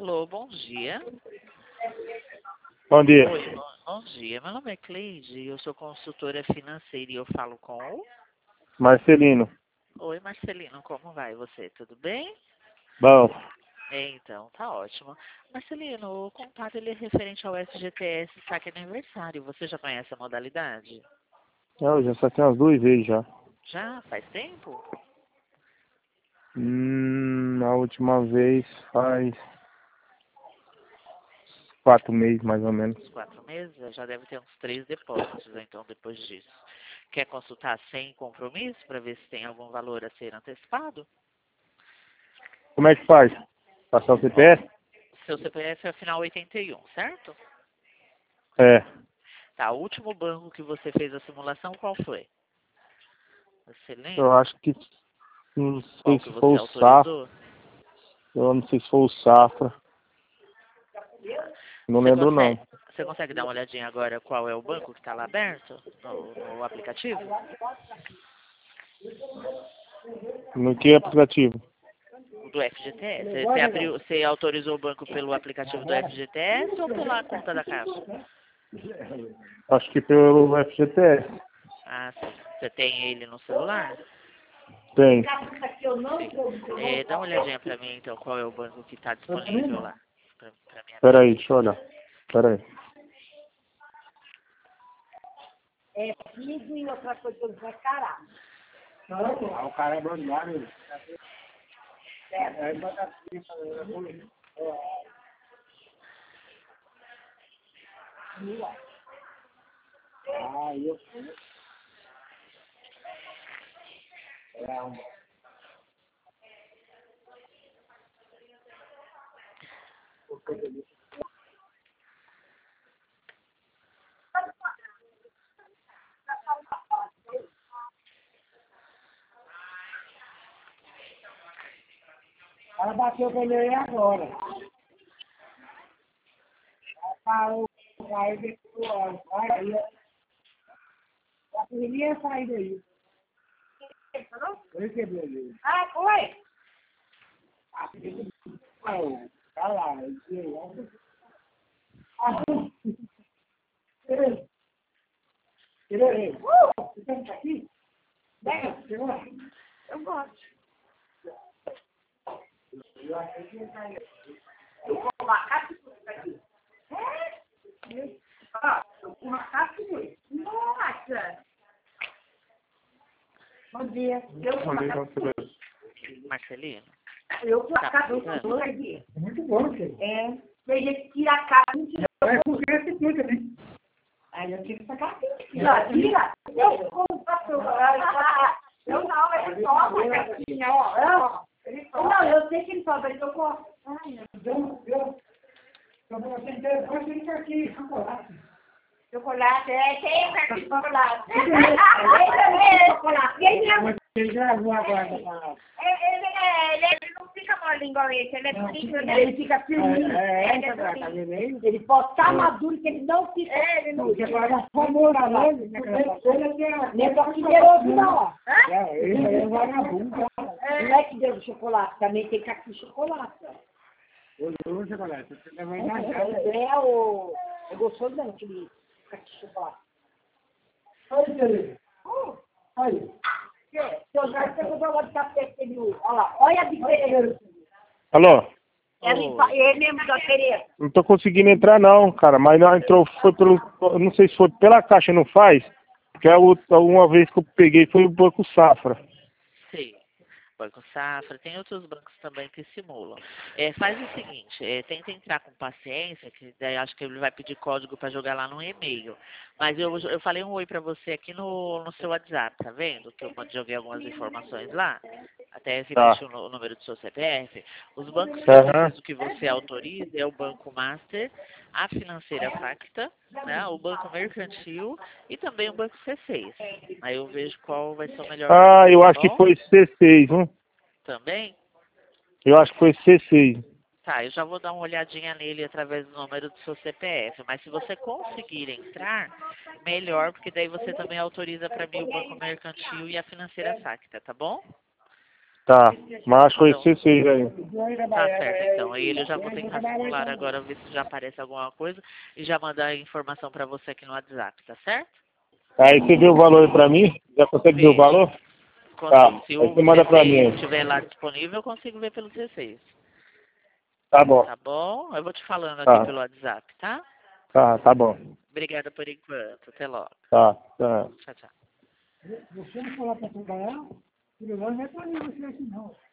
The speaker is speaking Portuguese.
Alô, bom dia. Bom dia. Oi, bom dia. Meu nome é Cleide, eu sou consultora financeira e eu falo com o... Marcelino. Oi, Marcelino, como vai você? Tudo bem? Bom. Então, tá ótimo. Marcelino, o contato ele é referente ao FGTS Saque Aniversário. Você já conhece a modalidade? Eu já saquei umas 2 vezes já. Já? Faz tempo? A última vez faz 4 meses, mais ou menos. Uns 4 meses? Já deve ter uns 3 depósitos, então, depois disso. Quer consultar sem compromisso para ver se tem algum valor a ser antecipado? Como é que faz? Passar o CPF? Seu CPF é final 81, certo? É. Tá, o último banco que você fez a simulação, qual foi? Você Eu lembra? acho que... Não Qual sei que se foi você o Safra. autorizou? Eu não sei se foi o Safra. Não lembro não. Você consegue dar uma olhadinha agora qual é o banco que está lá aberto no aplicativo? No que aplicativo? Do FGTS. Você autorizou o banco pelo aplicativo do FGTS ou pela conta da Caixa? Acho que pelo FGTS. Ah, sim. Você tem ele no celular? Tem. Sim. Dá uma olhadinha para mim, então, qual é o banco que está disponível lá. Pra minha Pera aí, amiga. deixa eu olhar. Pera aí. É figo e outra coisa que vai cará. O cara é bandário. Ela bateu com ele agora. Ela parou, aí depois, aí a correria ia sair daí. Ele quebrou ele. Ah, foi? Tá lá, ele tirou ele. Você quer aqui? Pega, tirou. Eu gosto. Eu vou marcar tudo aqui. É? Eu vou marcar tudo. Nossa! Bom dia. Marcelino? Eu vou Tá marcar procurando? tudo aqui. Muito bom, filho. É. Tem gente que tira a cara, não tira. É porque esse tudo ali. Aí eu tiro essa cara. Tira. Eu como faço. Eu não, ele toma a caixinha, ó. Não, eu sei que ele toma, mas eu gosto. Ai, Eu vou atender depois ele tá aqui, chocolate. chocolate, tem de chocolate. Ele chocolate. Ele gravou agora. Ele não fica molinho igual esse, ele é bonito, né? Ele fica firminho. Ele pode estar maduro, que ele não fica. Ele não fica. Agora, famoso, nem só que deu outro, não. Ele é vagabundo. Não é que deu chocolate, também tem caqui de chocolate. O chocolate, você leva É gostoso mesmo, aquele caqui de chocolate. Olha ele. Olha. Seu Jorge pegou o de café que ele usa. Olha lá, olha a diferença. Alô? Ele mesmo da Pereira. Não tô conseguindo entrar não, cara, mas não entrou, foi pelo, não sei se foi pela Caixa, não faz, porque uma vez que eu peguei foi o Banco Safra. Sim. Banco Safra, tem outros bancos também que simulam. Faz o seguinte, tenta entrar com paciência, que daí acho que ele vai pedir código para jogar lá no e-mail. Mas eu falei um oi para você aqui no seu WhatsApp, tá vendo? Que eu joguei algumas informações lá, até Tá. repeti o número do seu CPF. Os bancos que eu Aham. preciso que você autorize é o Banco Master, a Financeira Facta, né, o Banco Mercantil e também o Banco C6. Aí eu vejo qual vai ser o melhor para Ah, você, eu tá acho que bom? foi C6, hein? Também? Eu acho que foi C6. Tá, eu já vou dar uma olhadinha nele através do número do seu CPF, mas se você conseguir entrar, melhor, porque daí você também autoriza para mim o Banco Mercantil e a Financeira Facta, tá bom? Tá, mas acho que foi esse 6 aí. Tá certo, então. Aí eu já vou tentar simular agora, ver se já aparece alguma coisa e já mandar a informação pra você aqui no WhatsApp, tá certo? Aí você viu o valor pra mim? Já consegue ver o valor? Tá, Consigo. Se aí o você manda pra mim. 16 estiver lá disponível, eu consigo ver pelo 16. Tá bom. Tá bom? Eu vou te falando aqui Tá. pelo WhatsApp, tá? Tá bom. Obrigada por enquanto. Até logo. Tá. Tchau, tchau. Você não falar para trabalhar, o não é para você assim, não.